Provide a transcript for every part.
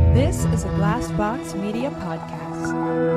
This is a Glassbox Media podcast.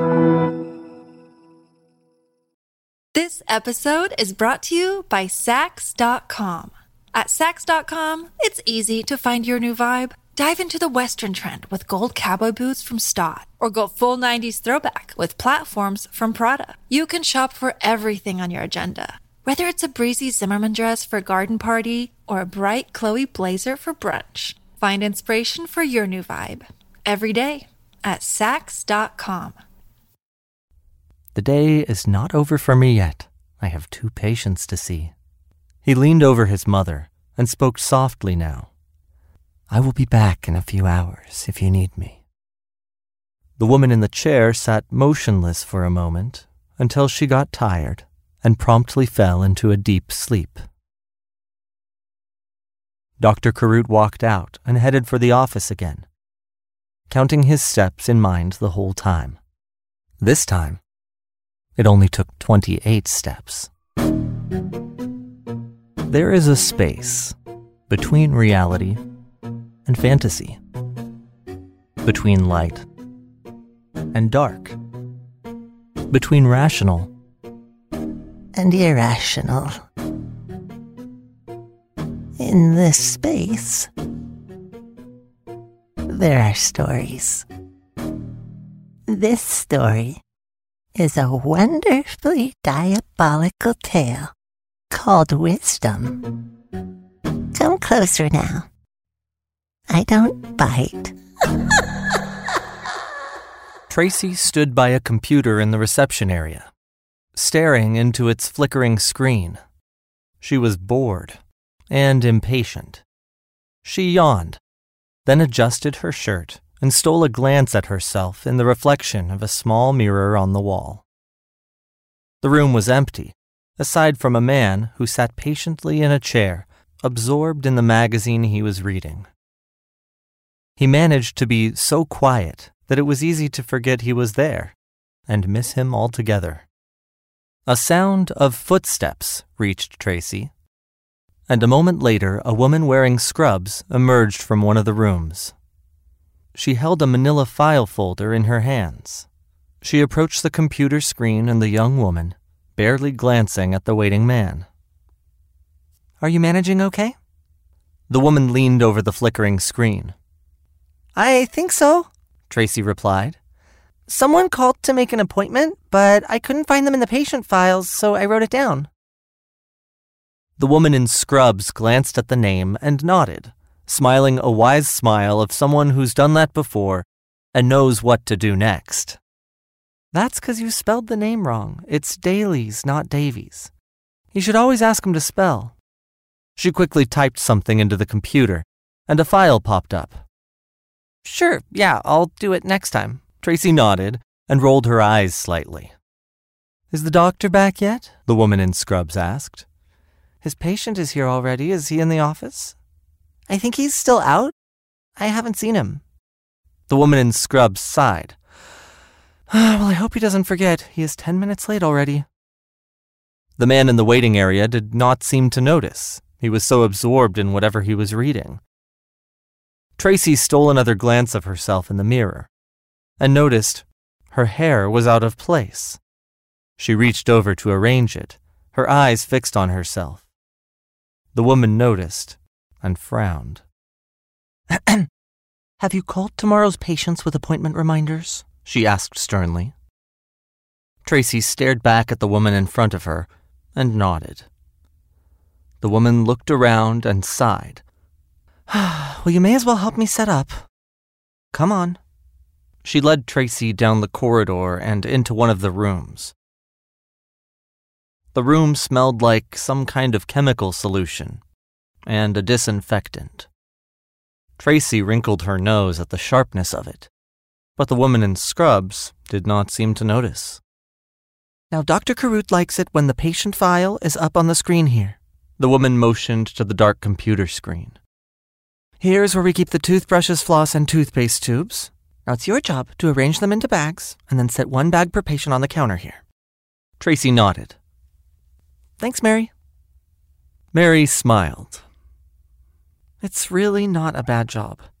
This episode is brought to you by Sax.com. At Sax.com, it's easy to find your new vibe. Dive into the Western trend with gold cowboy boots from Stott, or go full 90s throwback with platforms from Prada. You can shop for everything on your agenda, whether it's a breezy Zimmermann dress for a garden party or a bright Chloe blazer for brunch. Find inspiration for your new vibe every day at Sax.com. The day is not over for me yet. I have 2 patients to see. He leaned over his mother and spoke softly now. I will be back in a few hours if you need me. The woman in the chair sat motionless for a moment until she got tired and promptly fell into a deep sleep. Dr. Carut walked out and headed for the office again, counting his steps in mind the whole time. This time, it only took 28 steps. There is a space between reality and fantasy, between light and dark, between rational and irrational. In this space, there are stories. This story is a wonderfully diabolical tale called Wisdom. Come closer now. I don't bite. Tracy stood by a computer in the reception area, staring into its flickering screen. She was bored and impatient. She yawned, then adjusted her shirt and stole a glance at herself in the reflection of a small mirror on the wall. The room was empty, aside from a man who sat patiently in a chair, absorbed in the magazine he was reading. He managed to be so quiet that it was easy to forget he was there and miss him altogether. A sound of footsteps reached Tracy, and a moment later a woman wearing scrubs emerged from one of the rooms. She held a manila file folder in her hands. She approached the computer screen and the young woman, barely glancing at the waiting man. "Are you managing okay?" The woman leaned over the flickering screen. "I think so," Tracy replied. "Someone called to make an appointment, but I couldn't find them in the patient files, so I wrote it down." The woman in scrubs glanced at the name and nodded, smiling a wise smile of someone who's done that before and knows what to do next. "That's 'cause you spelled the name wrong. It's Dailies, not Davies. You should always ask him to spell." She quickly typed something into the computer, and a file popped up. "Sure, yeah, I'll do it next time." Tracy nodded and rolled her eyes slightly. "Is the doctor back yet?" the woman in scrubs asked. "His patient is here already. Is he in the office?" "I think he's still out. I haven't seen him." The woman in scrubs sighed. "Well, I hope he doesn't forget. He is 10 minutes late already." The man in the waiting area did not seem to notice. He was so absorbed in whatever he was reading. Tracy stole another glance of herself in the mirror and noticed her hair was out of place. She reached over to arrange it, her eyes fixed on herself. The woman noticed and frowned. "Have you called tomorrow's patients with appointment reminders?" she asked sternly. Tracy stared back at the woman in front of her and nodded. The woman looked around and sighed. "Well, you may as well help me set up. Come on." She led Tracy down the corridor and into one of the rooms. The room smelled like some kind of chemical solution and a disinfectant. Tracy wrinkled her nose at the sharpness of it, but the woman in scrubs did not seem to notice. "Now, Dr. Carut likes it when the patient file is up on the screen here." The woman motioned to the dark computer screen. "Here's where we keep the toothbrushes, floss, and toothpaste tubes. Now it's your job to arrange them into bags and then set 1 bag per patient on the counter here." Tracy nodded. "Thanks, Mary." Mary smiled. "It's really not a bad job.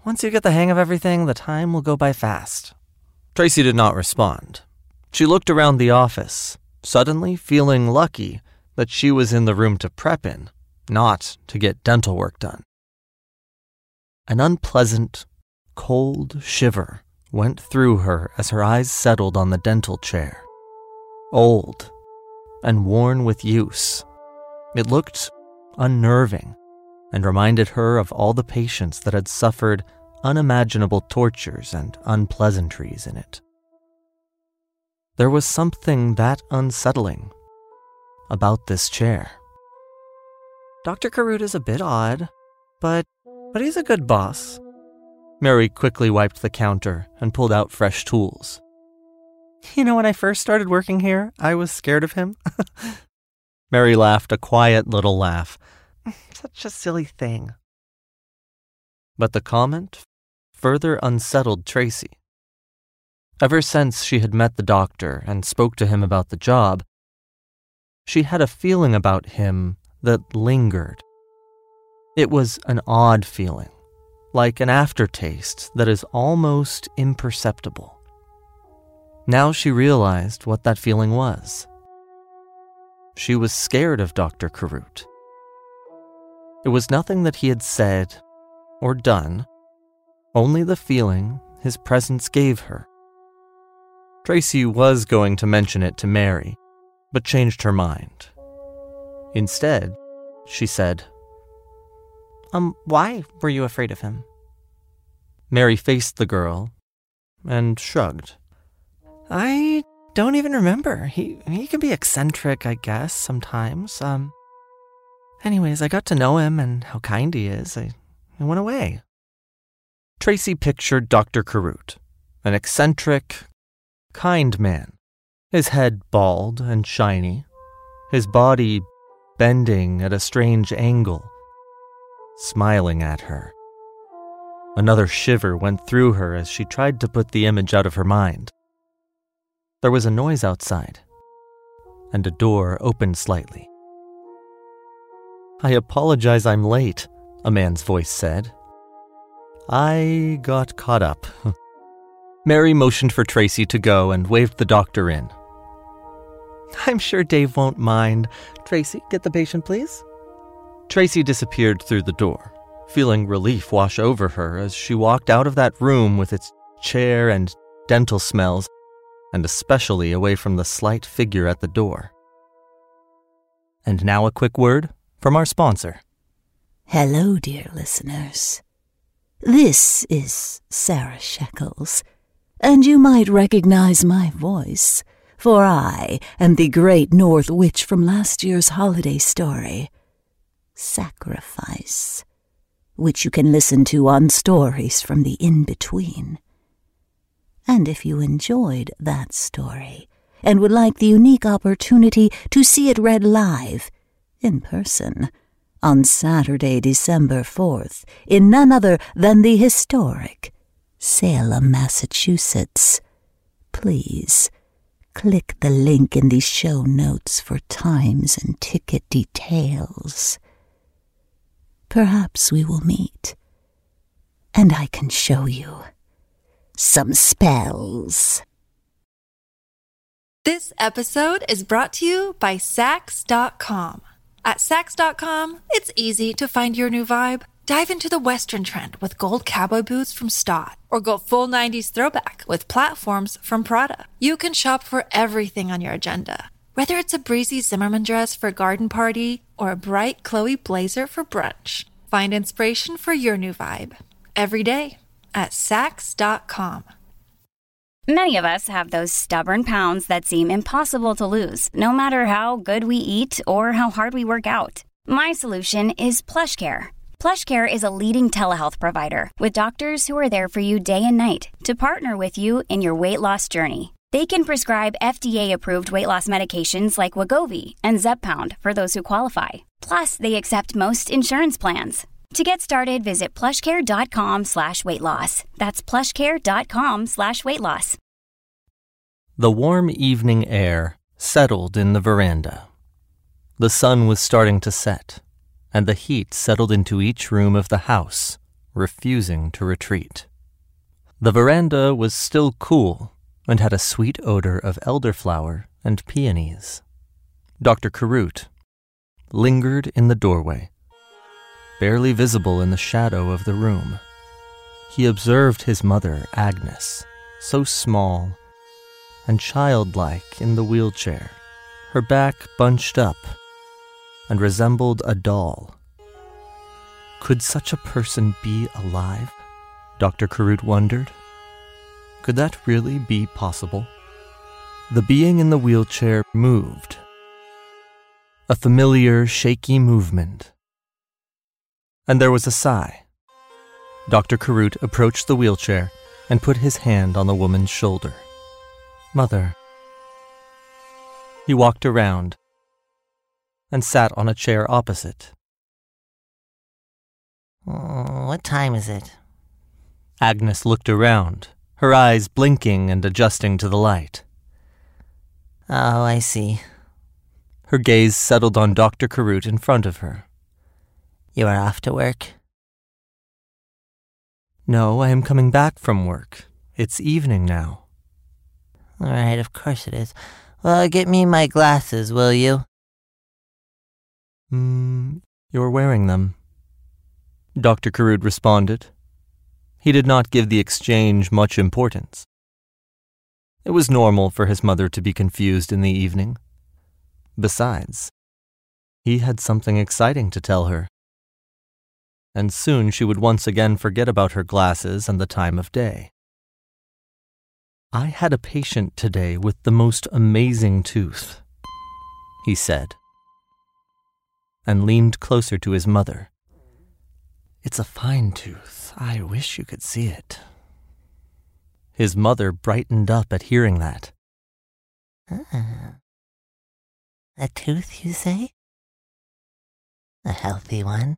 Once you get the hang of everything, the time will go by fast." Tracy did not respond. She looked around the office, suddenly feeling lucky that she was in the room to prep in, not to get dental work done. An unpleasant, cold shiver went through her as her eyes settled on the dental chair. Old and worn with use, it looked unnerving and reminded her of all the patients that had suffered unimaginable tortures and unpleasantries in it. There was something that unsettling about this chair. "Dr. Carruth is a bit odd, but he's a good boss." Mary quickly wiped the counter and pulled out fresh tools. "You know, when I first started working here, I was scared of him." Mary laughed a quiet little laugh. "Such a silly thing." But the comment further unsettled Tracy. Ever since she had met the doctor and spoke to him about the job, she had a feeling about him that lingered. It was an odd feeling, like an aftertaste that is almost imperceptible. Now she realized what that feeling was. She was scared of Dr. Carruth. It was nothing that he had said or done, only the feeling his presence gave her. Tracy was going to mention it to Mary, but changed her mind. Instead, she said, "Why were you afraid of him?" Mary faced the girl and shrugged. "I don't even remember. He can be eccentric, I guess, sometimes. Anyways, I got to know him and how kind he is. I went away." Tracy pictured Dr. Carruth, an eccentric, kind man, his head bald and shiny, his body bending at a strange angle, smiling at her. Another shiver went through her as she tried to put the image out of her mind. There was a noise outside, and a door opened slightly. "I apologize I'm late," a man's voice said. "I got caught up." Mary motioned for Tracy to go and waved the doctor in. "I'm sure Dave won't mind. Tracy, get the patient, please." Tracy disappeared through the door, feeling relief wash over her as she walked out of that room with its chair and dental smells, and especially away from the slight figure at the door. And now a quick word from our sponsor. Hello, dear listeners. This is Sarah Shekels, and you might recognize my voice, for I am the great North Witch from last year's holiday story, Sacrifice, which you can listen to on Stories from the In-Between. And if you enjoyed that story and would like the unique opportunity to see it read live, in person, on Saturday, December 4th, in none other than the historic Salem, Massachusetts, please click the link in the show notes for times and ticket details. Perhaps we will meet, and I can show you some spells. This episode is brought to you by Sax.com. At Sax.com, it's easy to find your new vibe. Dive into the Western trend with gold cowboy boots from Stott, or go full 90s throwback with platforms from Prada. You can shop for everything on your agenda, whether it's a breezy Zimmermann dress for a garden party or a bright Chloe blazer for brunch. Find inspiration for your new vibe every day at Sax.com. Many of us have those stubborn pounds that seem impossible to lose, no matter how good we eat or how hard we work out. My solution is PlushCare. PlushCare is a leading telehealth provider with doctors who are there for you day and night to partner with you in your weight loss journey. They can prescribe FDA-approved weight loss medications like Wegovy and Zepbound for those who qualify. Plus, they accept most insurance plans. To get started, visit plushcare.com/weightloss. That's plushcare.com/weightloss. The warm evening air settled in the veranda. The sun was starting to set, and the heat settled into each room of the house, refusing to retreat. The veranda was still cool and had a sweet odor of elderflower and peonies. Dr. Carut lingered in the doorway, barely visible in the shadow of the room. He observed his mother, Agnes, so small and childlike in the wheelchair, her back bunched up, and resembled a doll. Could such a person be alive? Dr. Carut wondered. Could that really be possible? The being in the wheelchair moved. A familiar, shaky movement. And there was a sigh. Dr. Carut approached the wheelchair and put his hand on the woman's shoulder. Mother. He walked around and sat on a chair opposite. What time is it? Agnes looked around, her eyes blinking and adjusting to the light. Oh, I see. Her gaze settled on Dr. Carut in front of her. You are off to work? No, I am coming back from work. It's evening now. All right, of course it is. Well, get me my glasses, will you? You're wearing them. Dr. Carut responded. He did not give the exchange much importance. It was normal for his mother to be confused in the evening. Besides, he had something exciting to tell her. And soon she would once again forget about her glasses and the time of day. I had a patient today with the most amazing tooth, he said, and leaned closer to his mother. It's a fine tooth. I wish you could see it. His mother brightened up at hearing that. A tooth, you say? A healthy one?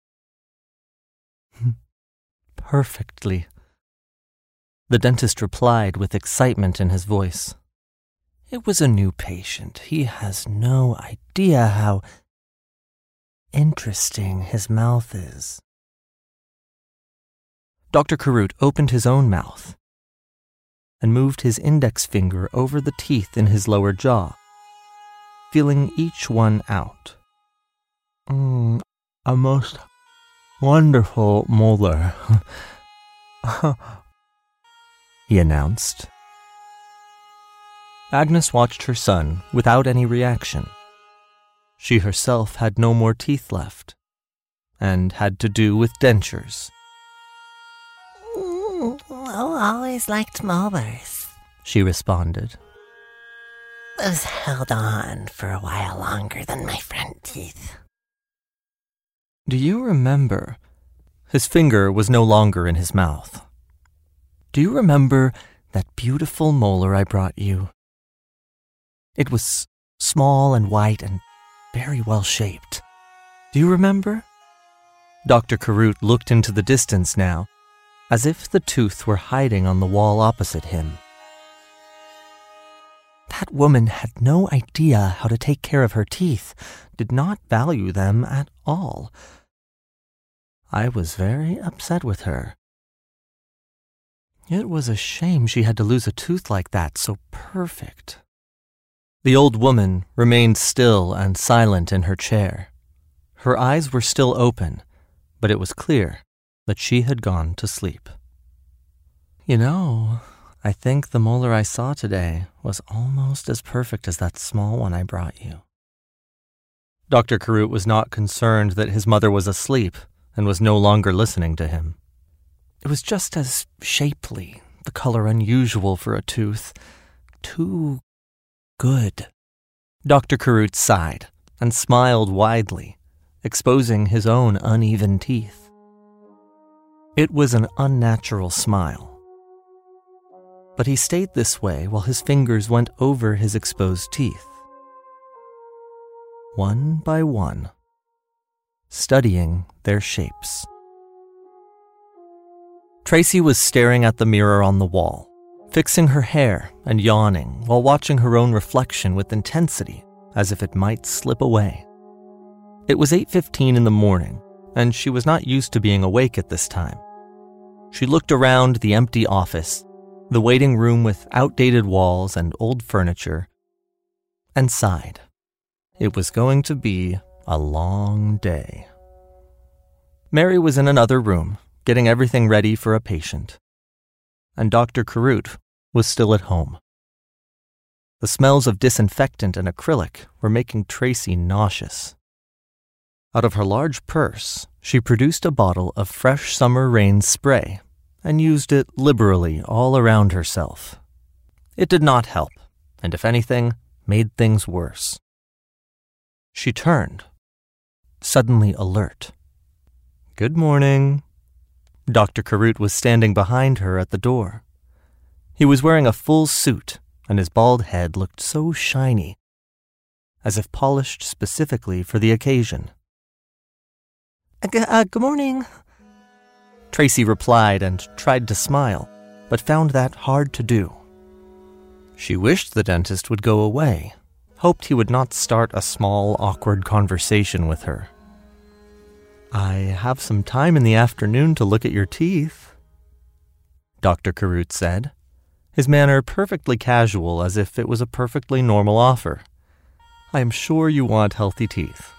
Perfectly. The dentist replied with excitement in his voice. It was a new patient. He has no idea how interesting his mouth is. Dr. Carut opened his own mouth and moved his index finger over the teeth in his lower jaw, feeling each one out. A most wonderful molar, he announced. Agnes watched her son without any reaction. She herself had no more teeth left, and had to do with dentures. Always liked molars, she responded. Those held on for a while longer than my front teeth. Do you remember? His finger was no longer in his mouth. Do you remember that beautiful molar I brought you? It was small and white and very well shaped. Do you remember? Dr. Carut looked into the distance now, as if the tooth were hiding on the wall opposite him. That woman had no idea how to take care of her teeth, did not value them at all. I was very upset with her. It was a shame she had to lose a tooth like that, so perfect. The old woman remained still and silent in her chair. Her eyes were still open, but it was clear that she had gone to sleep. You know, I think the molar I saw today was almost as perfect as that small one I brought you. Dr. Carut was not concerned that his mother was asleep and was no longer listening to him. It was just as shapely, the color unusual for a tooth. Too good. Dr. Carut sighed and smiled widely, exposing his own uneven teeth. It was an unnatural smile. But he stayed this way while his fingers went over his exposed teeth, one by one, studying their shapes. Tracy was staring at the mirror on the wall, fixing her hair and yawning while watching her own reflection with intensity as if it might slip away. It was 8:15 in the morning, and she was not used to being awake at this time. She looked around the empty office, the waiting room with outdated walls and old furniture, and sighed. It was going to be a long day. Mary was in another room, getting everything ready for a patient, and Dr. Carut was still at home. The smells of disinfectant and acrylic were making Tracy nauseous. Out of her large purse, she produced a bottle of fresh summer rain spray and used it liberally all around herself. It did not help, and if anything, made things worse. She turned, suddenly alert. "Good morning." Dr. Carut was standing behind her at the door. He was wearing a full suit, and his bald head looked so shiny, as if polished specifically for the occasion. Good morning," Tracy replied and tried to smile, but found that hard to do. She wished the dentist would go away, hoped he would not start a small, awkward conversation with her. "I have some time in the afternoon to look at your teeth," Dr. Carut said, his manner perfectly casual, as if it was a perfectly normal offer. "I am sure you want healthy teeth."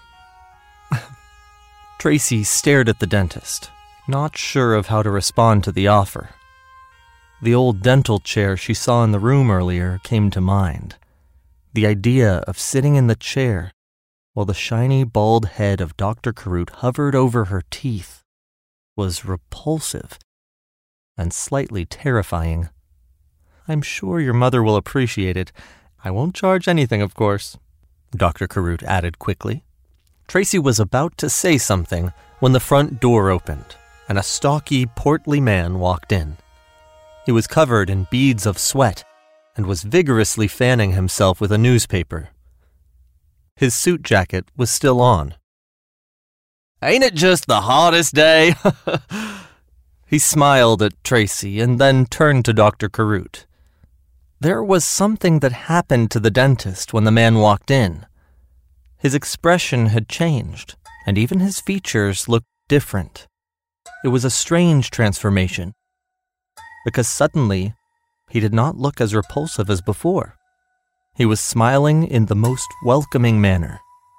Tracy stared at the dentist, not sure of how to respond to the offer. The old dental chair she saw in the room earlier came to mind. The idea of sitting in the chair while the shiny bald head of Dr. Carut hovered over her teeth was repulsive and slightly terrifying. "I'm sure your mother will appreciate it. I won't charge anything, of course," Dr. Carut added quickly. Tracy was about to say something when the front door opened and a stocky, portly man walked in. He was covered in beads of sweat and was vigorously fanning himself with a newspaper. His suit jacket was still on. "Ain't it just the hottest day?" He smiled at Tracy and then turned to Dr. Carut. There was something that happened to the dentist when the man walked in. His expression had changed, and even his features looked different. It was a strange transformation, because suddenly he did not look as repulsive as before. He was smiling in the most welcoming manner.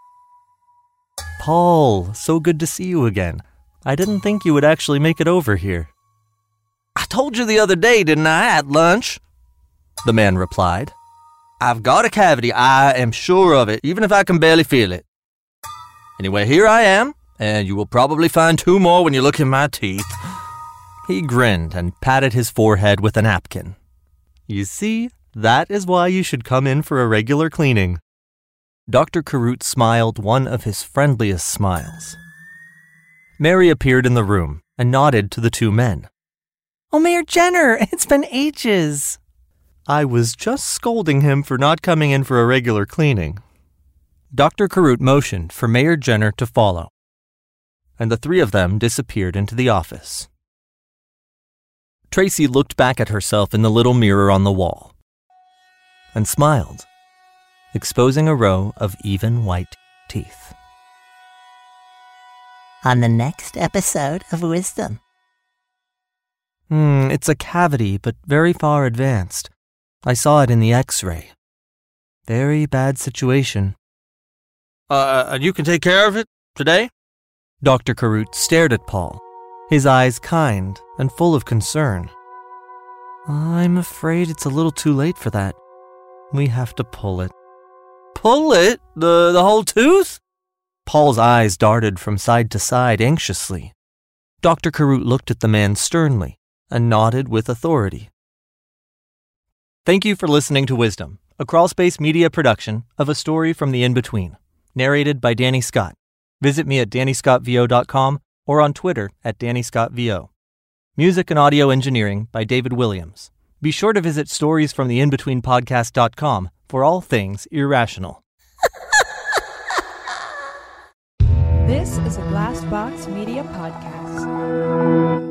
"Paul, so good to see you again. I didn't think you would actually make it over here." "I told you the other day, didn't I, at lunch?" the man replied. "I've got a cavity, I am sure of it, even if I can barely feel it. Anyway, here I am, and you will probably find 2 more when you look in my teeth." He grinned and patted his forehead with a napkin. "You see, that is why you should come in for a regular cleaning." Dr. Carut smiled one of his friendliest smiles. Mary appeared in the room and nodded to the 2 men. "Oh, Mayor Jenner, it's been ages." "I was just scolding him for not coming in for a regular cleaning." Dr. Carut motioned for Mayor Jenner to follow, and the 3 of them disappeared into the office. Tracy looked back at herself in the little mirror on the wall and smiled, exposing a row of even white teeth. On the next episode of Wisdom. It's a cavity, but very far advanced. I saw it in the X-ray. Very bad situation. And you can take care of it today?" Dr. Carut stared at Paul, his eyes kind and full of concern. "I'm afraid it's a little too late for that. We have to pull it." "Pull it? The whole tooth?" Paul's eyes darted from side to side anxiously. Dr. Carut looked at the man sternly and nodded with authority. Thank you for listening to Wisdom, a Crawlspace Media production of A Story from the In-Between, narrated by Danny Scott. Visit me at DannyScottVO.com or on Twitter at DannyScottVO. Music and audio engineering by David Williams. Be sure to visit storiesfromtheinbetweenpodcast.com for all things irrational. This is a Glassbox Media podcast.